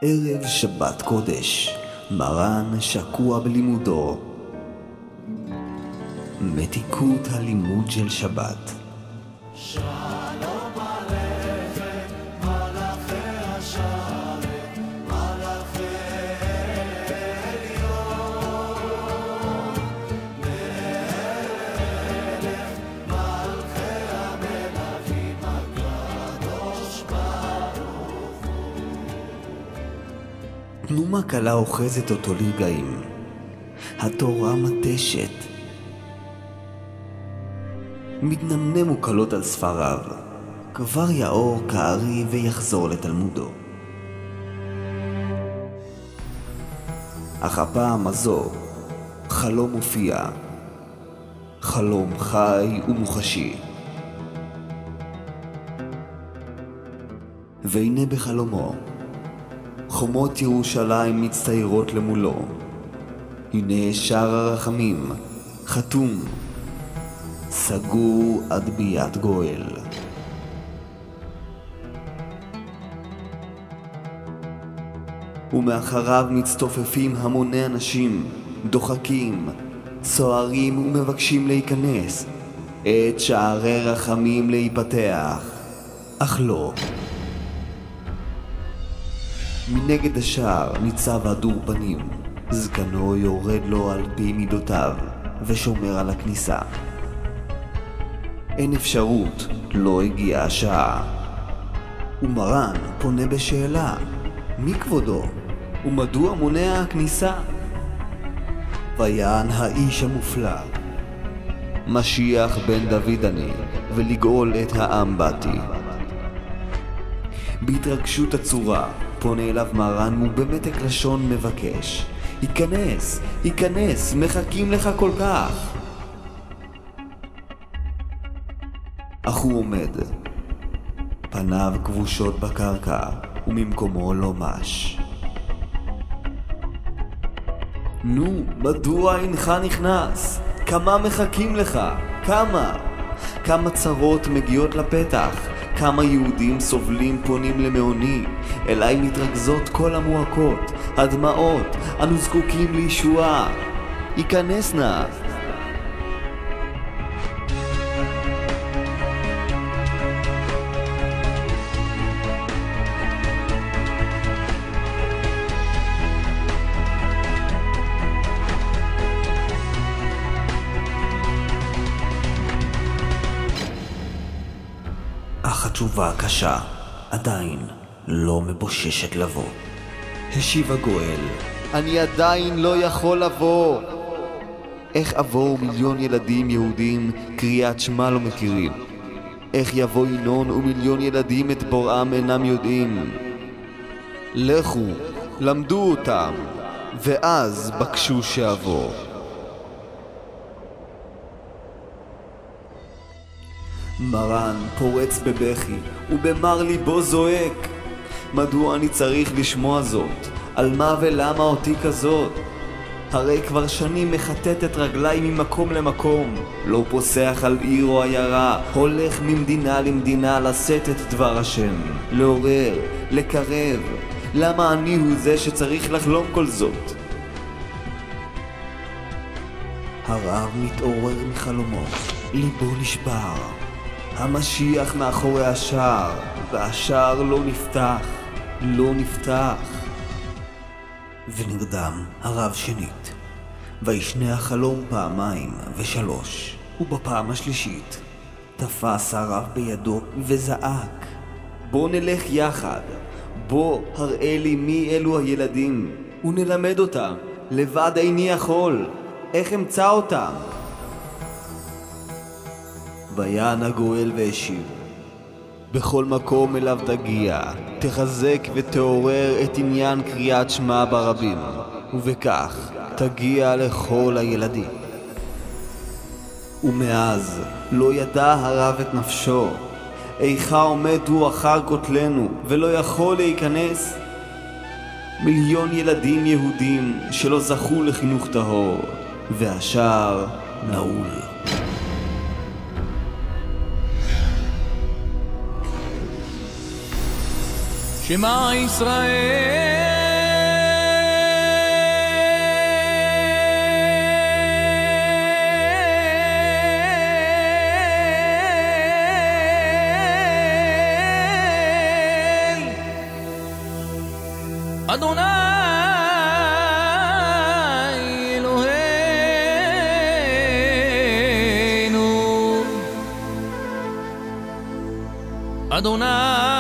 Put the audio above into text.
ערב שבת קודש, מרן שקוע בלימודו. מתיקות הלימוד של שבת. שלום עליכם, מלאכי השרת, מלאכי עליון, מלך מלכי המלכים הקדוש ברוך הוא. תנומה קלה אוחזת אותו לרגעים. התורה מתשת. מתנמנם וקלות על ספריו, כבר יאור כארי ויחזור לתלמודו. אך הפעם הזו חלום מופיע, חלום חי ומוחשי. והנה בחלומו חומות ירושלים מצטיירות למולו. הנה שער הרחמים חתום, סגור עד ביאת גואל. ומאחריו מצטופפים המוני אנשים, דוחקים, צוערים ומבקשים להיכנס, את שערי רחמים להיפתח. אך לא. מנגד השער ניצב הדור פנים, זקנו יורד לו על פי מידותיו ושומר על הכניסה. אין אפשרות, לא הגיעה השעה. ומרן פונה בשאלה, מי כבודו? ומדוע מונע הכניסה? ויען האיש המופלא, משיח בן דוד אני, ולגאול את העם באתי. בהתרגשות הצורה פונה אליו מרן ובמתק לשון מבקש, היכנס, היכנס, מחכים לך כל כך. אך הוא עומד, פניו כבושות בקרקע וממקומו לא מש. נו, מדוע אינך נכנס? כמה מחכים לך? כמה צרות מגיעות לפתח, כמה יהודים סובלים פונים למעוני. אליי מתרכזות כל המועקות, הדמעות, אנו זקוקים לישועה. היכנס נא. אך התשובה הקשה עדיין לא מבוששת לבוא. השיב הגואל, אני עדיין לא יכול לבוא. איך עבור מיליון ילדים יהודים קריאת שמע לא מכירים? איך יבוא ינון ומיליון ילדים את בוראם אינם יודעים? לכו, למדו אותם, ואז בקשו שעבור. מרן פורץ בבכי ובמר ליבו זועק, מדוע אני צריך לשמוע זאת? על מה ולמה אותי כזאת? הרי כבר שנים מחטט את רגליי ממקום למקום, לא פוסח על עיר או עיירה, הולך ממדינה למדינה לשאת את דבר השם, לעורר, לקרב. למה אני הוא זה שצריך לחלום כל זאת? הרב מתעורר מחלומו, ליבו נשבר. המשיח מאחורי השער, והשער לא נפתח. ונרדם הרב שנית, וישנה החלום פעמיים ושלוש, ובפעם השלישית תפס הרב בידו וזעק, בוא נלך יחד, בוא הראה לי מי אלו הילדים, ונלמד אותם, לבד איני יכול, איך אמצא אותם? ויען הגואל והשיב, בכל מקום אליו תגיע, תחזק ותעורר את עניין קריאת שמע ברבים, ובכך תגיע לכל הילדים. ומאז לא ידע הרב את נפשו, איכה עומד הוא אחר כותלנו ולא יכול להיכנס. מיליון ילדים יהודים שלא זכו לחינוך טהור, והשער נעול. שמע ישראל אדוני אלוהינו, אדוני